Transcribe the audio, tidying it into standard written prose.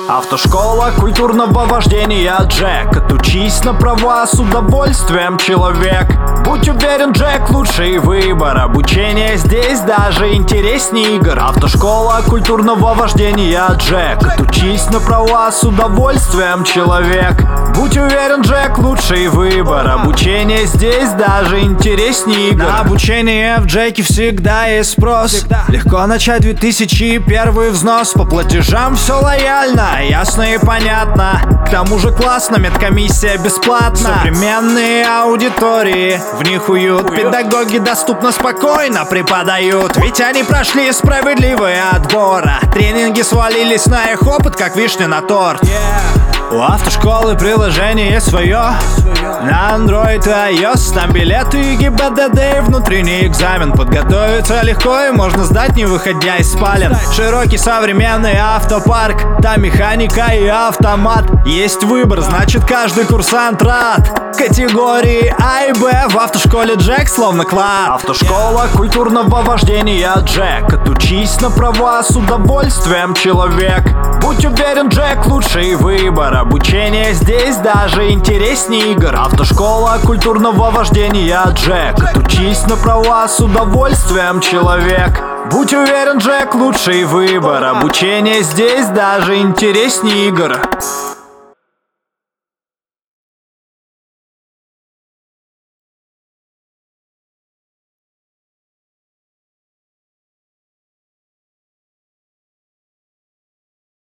Автошкола культурного вождения Джек. Отучись на права с удовольствием, человек. Будь уверен, Джек, лучший выбор. Обучение здесь даже интереснее игр. Автошкола культурного вождения Джек. Отучись на права с удовольствием, человек. Будь уверен, Джек, лучший выбор. Обучение здесь даже интереснее игр. На обучение в Джеке всегда есть спрос. Легко начать 2001 взнос. По платежам все лояльно, ясно и понятно. К тому же классно, медкомиссия бесплатна. Современные аудитории, в них уют. Педагоги доступно, спокойно преподают. Ведь они прошли справедливый отбор. Тренинги свалились на их опыт, как вишня на торт. У автошколы приложение свое на Android и iOS. Там билеты и ГИБДД и внутренний экзамен. Подготовиться легко и можно сдать, не выходя из спален. Широкий современный автопарк, там механика и автомат. Есть выбор, значит каждый курсант рад. Категории А и Б в автошколе Джек словно клад. Автошкола культурного вождения Джек. Отучись на права с удовольствием, человек. Будь уверен, Джек, лучший выбор. Обучение здесь даже интереснее игр. Автошкола культурного вождения Джек. Отучись на права с удовольствием, человек. Будь уверен, Джек, лучший выбор. Обучение здесь даже интереснее игр.